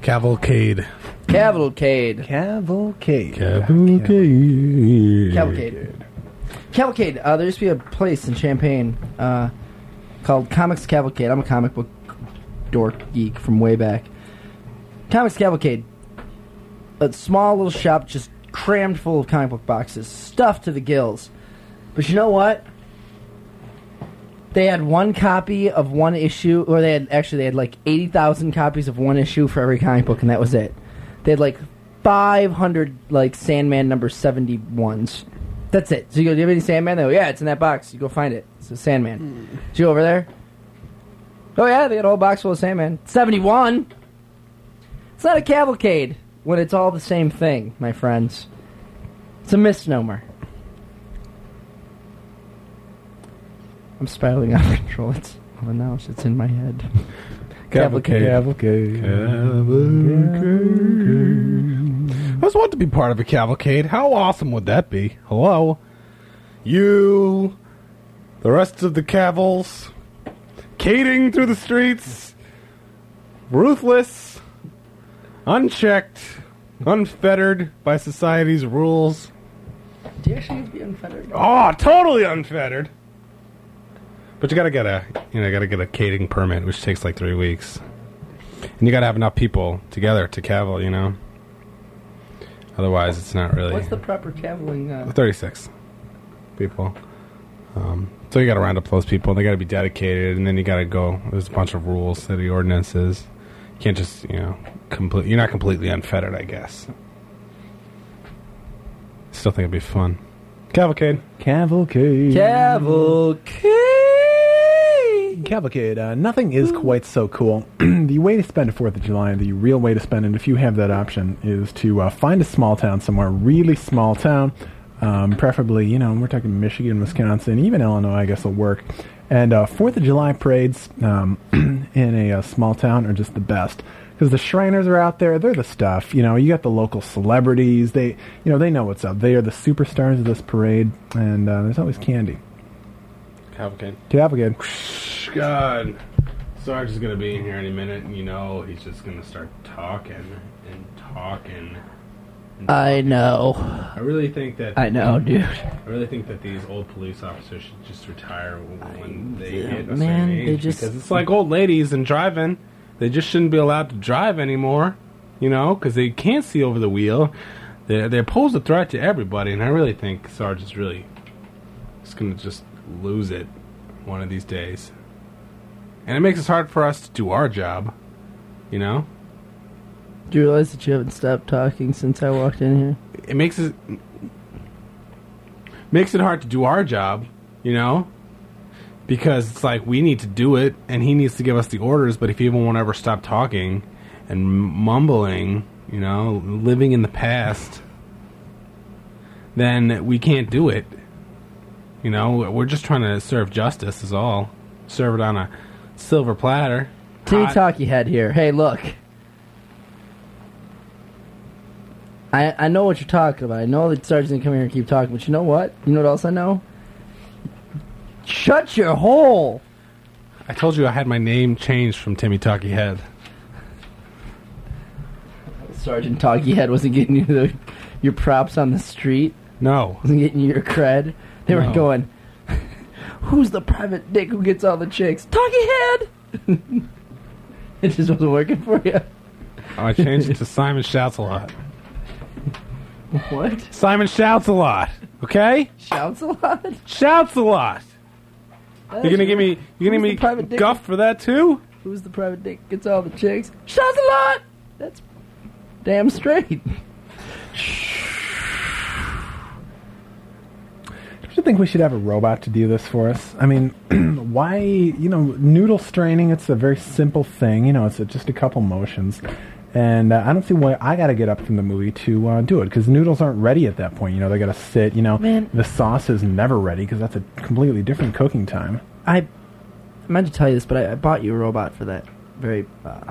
Cavalcade. Cavalcade. Cavalcade. Cavalcade. Cavalcade. Cavalcade. There used to be a place in Champaign called Comics Cavalcade. I'm a comic book dork geek from way back. Comics Cavalcade. A small little shop just crammed full of comic book boxes. Stuffed to the gills. But you know what? They had one copy of one issue, or they had like 80,000 copies of one issue for every comic book, and that was it. They had like 500 like Sandman number 71s. That's it. So you go, do you have any Sandman? They go, yeah, it's in that box. You go find it. It's a Sandman. Did you go over there? Oh yeah, they got a whole box full of Sandman. 71. It's not a cavalcade when it's all the same thing, my friends. It's a misnomer. I'm spiraling out of control. It's in my head. Cavalcade. Cavalcade. I just want to be part of a cavalcade. How awesome would that be? Hello? You, the rest of the cavals, cading through the streets, ruthless, unchecked, unfettered by society's rules. Do you actually be unfettered? Oh, totally unfettered. But you gotta get a cading permit, which takes like 3 weeks, and you gotta have enough people together to caval, Otherwise, it's not really. What's the proper caveling? 36 people. So you gotta round up those people. They gotta be dedicated, and then you gotta go. There's a bunch of rules, city ordinances. You can't just, you're not completely unfettered, I guess. Still think it'd be fun. Cavalcade. Cavalcade. Cavalcade. Nothing is quite so cool. The way to spend a 4th of July, the real way to spend it, if you have that option, is to find a small town somewhere, really small town. Preferably, we're talking Michigan, Wisconsin, even Illinois, I guess will work. And 4th of July parades in a small town are just the best. Because the Shriners are out there, they're the stuff. You got the local celebrities. They know what's up. They are the superstars of this parade, and there's always candy. Cavalcade. God, Sarge is going to be in here any minute, and he's just going to start talking and talking. I know. I really think that... I know, dude. I really think that these old police officers should just retire when they hit a certain they age. just... Because it's like old ladies and driving. They just shouldn't be allowed to drive anymore, because they can't see over the wheel. They pose a threat to everybody, and I really think Sarge is really just going to just lose it one of these days. And it makes it hard for us to do our job, Do you realize that you haven't stopped talking since I walked in here? It makes it hard to do our job, because it's like we need to do it, and he needs to give us the orders, but if he won't ever stop talking and mumbling, living in the past, then we can't do it. We're just trying to serve justice is all. Serve it on a silver platter. Timmy Talkie Head here. Hey, look. I know what you're talking about. I know that Sarge's going to come here and keep talking, but you know what? You know what else I know? Shut your hole! I told you I had my name changed from Timmy Talkie Head. Sergeant Talkie Head wasn't getting you your props on the street? No. Wasn't getting you your cred? They were going, who's the private dick who gets all the chicks? Talkie Head! It just wasn't working for you. Oh, I changed it to Simon Shouts a Lot. What? Simon Shouts a Lot. Okay? Shouts a lot? Shouts a lot. You're gonna give me guff for that too? Who's the private dick gets all the chicks? Shouts a lot! That's damn straight. Don't you think we should have a robot to do this for us? I mean, why, noodle straining, it's a very simple thing. It's just a couple motions. And I don't see why I got to get up from the movie to do it, because noodles aren't ready at that point. They got to sit, Man. The sauce is never ready, because that's a completely different cooking time. I meant to tell you this, but I bought you a robot for that very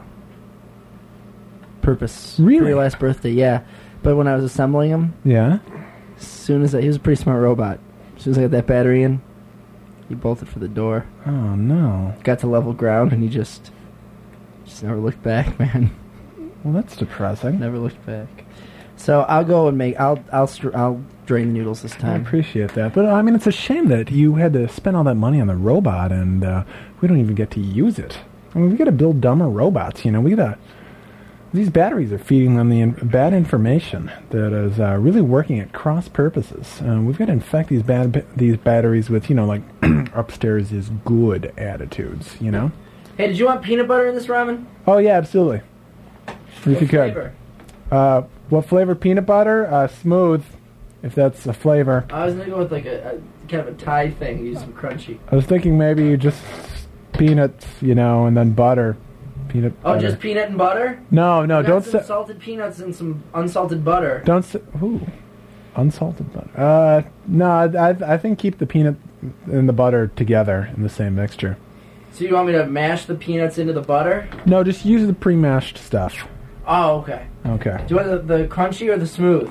purpose. Really? For your last birthday, yeah. But when I was assembling him... Yeah? As soon as he was a pretty smart robot. As soon as I got that battery in, he bolted for the door. Oh, no. Got to level ground, and he just never looked back, man. Well, that's depressing. Never looked back. So I'll go and I'll drain the noodles this I time. appreciate that. But, I mean, it's a shame that you had to spend all that money on the robot and we don't even get to use it. I mean, we got to build dumber robots, you know. These batteries are feeding them the bad information that is really working at cross purposes. We've got to infect these batteries with, you know, like upstairs is good attitudes, you know. Hey, did you want peanut butter in this ramen? Oh yeah, absolutely. If you could. Flavor? What flavor? Peanut butter? Smooth, if that's a flavor. I was gonna go with like a kind of a Thai thing. Use some crunchy. I was thinking maybe just peanuts, you know, and then butter. Peanut. Oh, butter. just peanut and butter? No, don't some say. salted peanuts and some unsalted butter. Don't say. Ooh, unsalted butter. No, I think keep the peanut and the butter together in the same mixture. So you want me to mash the peanuts into the butter? No, just use the pre-mashed stuff. Oh, okay. Okay. Do you want the crunchy or the smooth?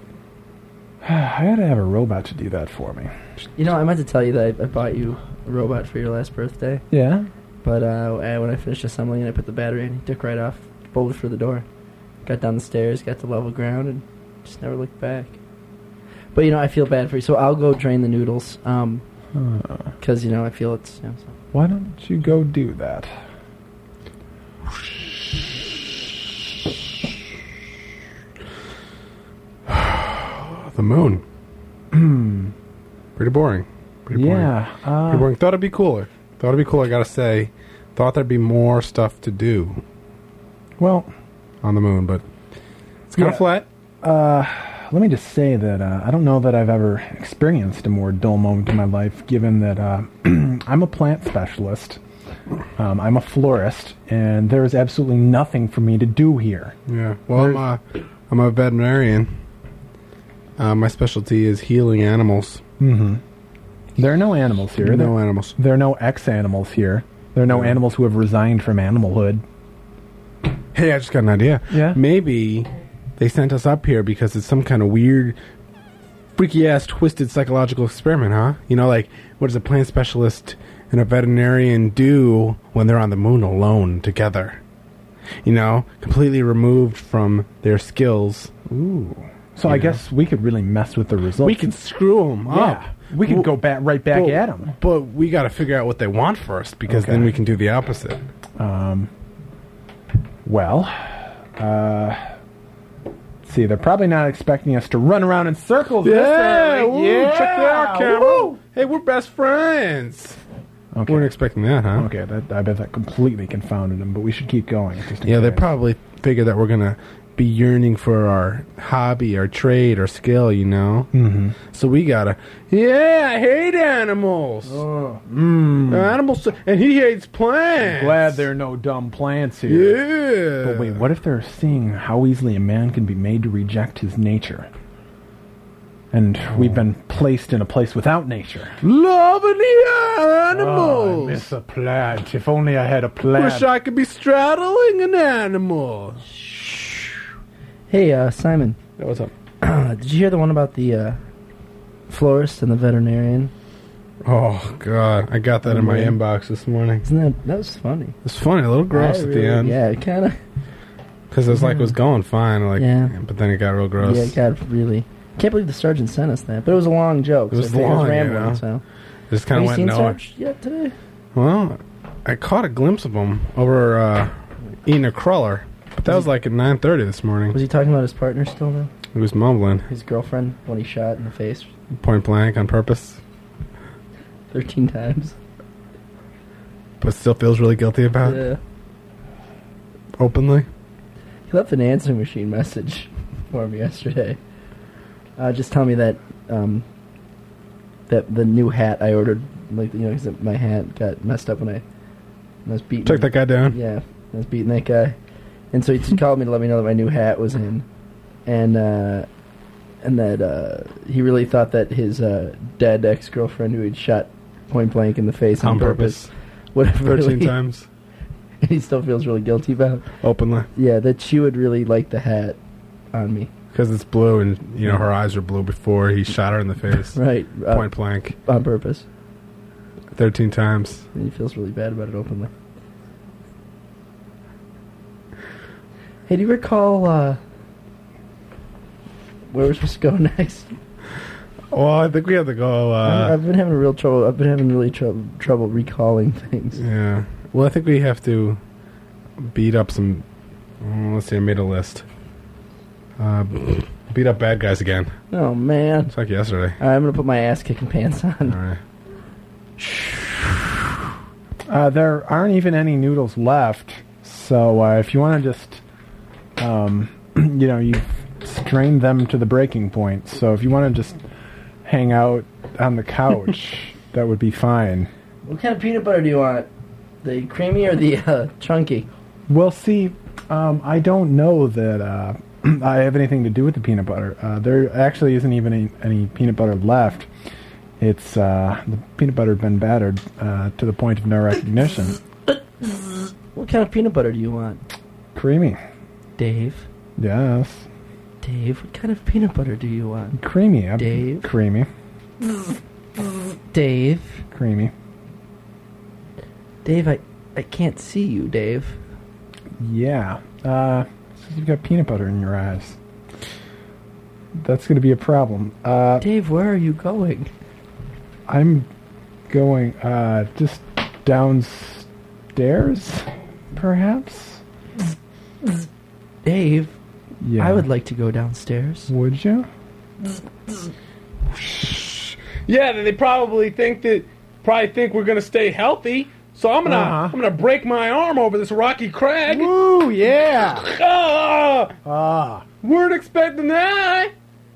I gotta have a robot to do that for me. You know, I meant to tell you that I bought you a robot for your last birthday. Yeah? But when I finished assembling it, I put the battery in. He took right off, bolted for the door. Got down the stairs, got to level ground, and just never looked back. But, you know, I feel bad for you, so I'll go drain the noodles. Because, you know, I feel it's... You know, so. Why don't you go do that? The moon. Pretty boring. Pretty boring. Yeah. Pretty boring. Thought it'd be cooler. I gotta say. Thought there'd be more stuff to do Well, on the moon, but it's kind of flat. let me just say that I don't know that I've ever experienced a more dull moment in my life, given that I'm a plant specialist. I'm a florist, and there is absolutely nothing for me to do here. Yeah. Well, I'm a veterinarian. My specialty is healing animals. Mm-hmm. There are no animals here. No animals. There are no ex-animals here. There are no animals who have resigned from animalhood. Hey, I just got an idea. Yeah? Maybe they sent us up here because it's some kind of weird, freaky-ass, twisted psychological experiment, huh? You know, like, what does a plant specialist and a veterinarian do when they're on the moon alone together? You know, completely removed from their skills. Ooh. So I guess we could really mess with the results. We can screw them up. Yeah. We could go right back at them. But we got to figure out what they want first, because then we can do the opposite. See, they're probably not expecting us to run around in circles. Yeah, Woo, check that out, Cameron. Woo. Hey, we're best friends. Okay. Weren't expecting that, huh? Okay, I bet that completely confounded them, but we should keep going. Yeah, they probably figure that we're going to be yearning for our hobby, our trade, our skill, you know? Mm-hmm. So we gotta, I hate animals. Oh. Animals, and he hates plants. Glad there are no dumb plants here. Yeah. But wait, what if they're seeing how easily a man can be made to reject his nature? And we've been placed in a place without nature. Loving the animals. I miss a plant. If only I had a plant. Wish I could be straddling an animal. Hey, Simon. Yeah, what's up? Did you hear the one about the florist and the veterinarian? Oh, God. I got that in my inbox this morning. That was funny. It's funny, a little gross at the end. Yeah, it kind of... Because it was like it was going fine, but then it got real gross. Yeah, it got really... Can't believe the sergeant sent us that, but it was a long joke. It was so long, rambling, you know? so... Just kind of went nowhere. Have you seen Sarge yet today? Well, I caught a glimpse of him over eating a cruller. But that was like at 9:30 this morning. Was he talking about his partner still, though? He was mumbling. His girlfriend, when he shot in the face? Point blank on purpose. 13 times. But still feels really guilty about it. Yeah. Openly. He left an answering machine message for me yesterday. Just tell me that that the new hat I ordered, because my hat got messed up when I was beating. Took that guy down? Yeah, I was beating that guy. And so he just called me to let me know that my new hat was in. And that he really thought that his dead ex-girlfriend who he'd shot point blank in the face on purpose. Whatever. 13 times. And he still feels really guilty about. Openly. Yeah, that she would really like the hat on me. Because it's blue and, her eyes were blue before he shot her in the face. Right. Point blank. On purpose. 13 times. And he feels really bad about it openly. Hey, do you recall where we're supposed to go next? Well, I think we have to go. I've been having real trouble. I've been having really trouble recalling things. Yeah. Well, I think we have to beat up some. Let's see. I made a list. Beat up bad guys again. Oh man! It's like yesterday. All right, I'm gonna put my ass kicking pants on. All right. There aren't even any noodles left, so if you want to just, you've strained them to the breaking point. So if you want to just hang out on the couch, that would be fine. What kind of peanut butter do you want? The creamy or the chunky? Well, see, I don't know that I have anything to do with the peanut butter. There actually isn't even any peanut butter left. It's the peanut butter had been battered to the point of no recognition. What kind of peanut butter do you want? Creamy. Dave? Yes. Dave, what kind of peanut butter do you want? Creamy. Dave? Creamy. Dave? Creamy. Dave, I can't see you, Dave. Yeah. You've got peanut butter in your eyes. That's going to be a problem. Dave, where are you going? I'm going just downstairs, perhaps? Dave, Yeah. I would like to go downstairs. Would you? Yeah, they probably think we're gonna stay healthy. So I'm gonna break my arm over this rocky crag. Woo, yeah. Weren't expecting that.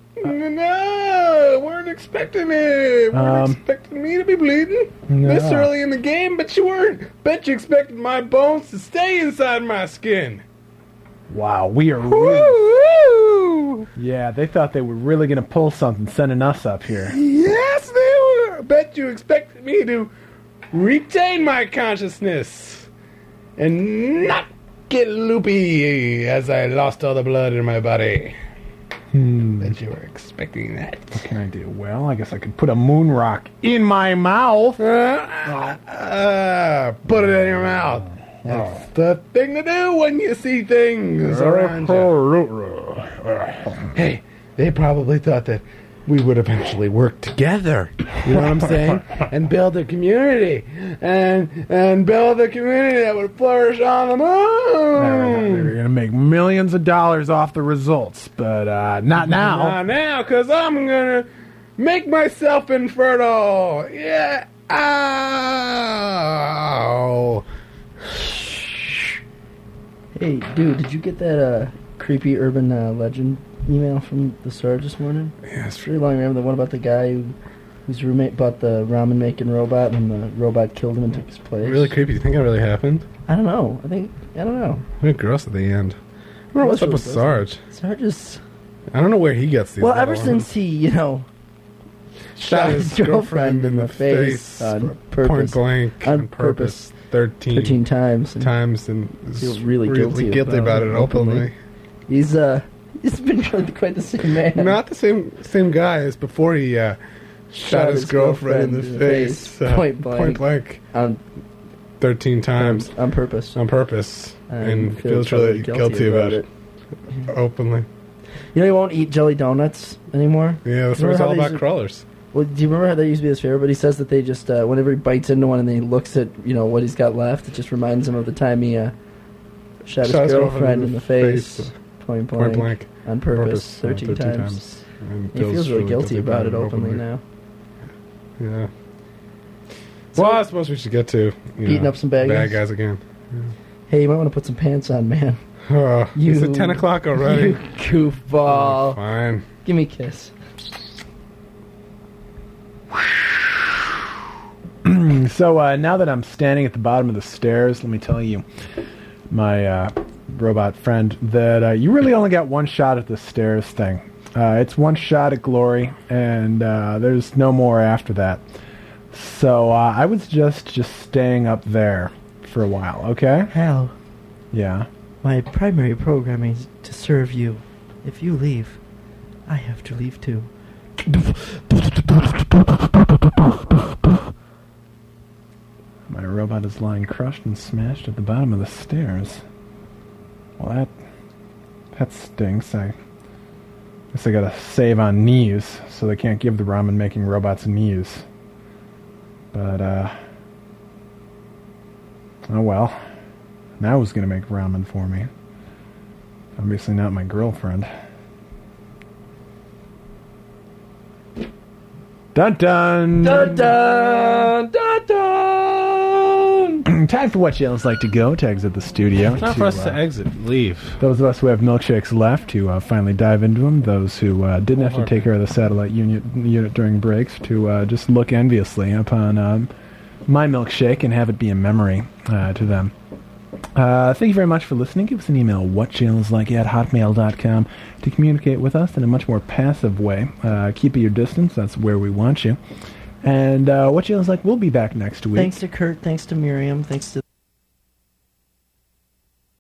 No, weren't expecting it. Weren't expecting me to be bleeding this early in the game, but you weren't. Bet you expected my bones to stay inside my skin. Wow, we are really... Woo! Yeah, they thought they were really going to pull something sending us up here. Yes, they were. Bet you expected me to retain my consciousness and not get loopy as I lost all the blood in my body. Bet you were expecting that. What can I do? Well, I guess I could put a moon rock in my mouth. Put it in your mouth. That's the thing to do when you see things around you. Hey, they probably thought that we would eventually work together. You know what I'm saying? And build a community. And build a community that would flourish on the moon. They're going to make millions of dollars off the results, but not now. Not now, because I'm going to make myself infertile. Yeah. Ow. Hey, dude, did you get that creepy urban legend email from the Surge this morning? Yeah, It's really long. Remember the one about the guy whose roommate bought the ramen-making robot, and the robot killed him and took his place? Really creepy. Do you think that really happened? I don't know. I don't know. Really gross at the end. I wonder what's up with Sarge. Sarge is... I don't know where he gets these. Well, ever since he, shot his girlfriend in the face on purpose. Point blank. On purpose. 13 times. And feels really guilty about it openly. He's been quite the same man. Not the same guy as before he shot his girlfriend in the face. Point blank. On 13 times. On purpose. And feels really guilty about it. Openly. You know he won't eat jelly donuts anymore? Yeah, that's what it's all about crawlers. Well, do you remember how that used to be his favorite? But he says that they just, whenever he bites into one and then he looks at, what he's got left, it just reminds him of the time he shot his girlfriend in the face. Point blank. On purpose. 13 times. He feels really guilty about it openly now. Yeah. Well, I suppose we should get to beating up some bad guys again. Yeah. Hey, you might want to put some pants on, man. It's at 10 o'clock already. You goofball. Fine. Give me a kiss. So now that I'm standing at the bottom of the stairs, let me tell you, my robot friend, that you really only got one shot at this stairs thing. It's one shot at glory, and there's no more after that. So I was just staying up there for a while, okay? Hal. Yeah? My primary programming is to serve you. If you leave, I have to leave too. My robot is lying crushed and smashed at the bottom of the stairs. Well, That stinks. I guess I gotta save on knees, so they can't give the ramen-making robots knees. But, oh well. Now who's gonna make ramen for me? Obviously not my girlfriend. Dun dun! Dun dun! Dun dun! Time for What Yells Like to Go to exit the studio. It's not for us to exit, leave. Those of us who have milkshakes left to finally dive into them. Those who didn't have to take care of the satellite unit during breaks to just look enviously upon my milkshake and have it be a memory to them. Thank you very much for listening. Give us an email, whatjailslike@hotmail.com, to communicate with us in a much more passive way. Keep at your distance. That's where we want you. And What Jail Is Like will be back next week. Thanks to Kurt. Thanks to Miriam. Thanks to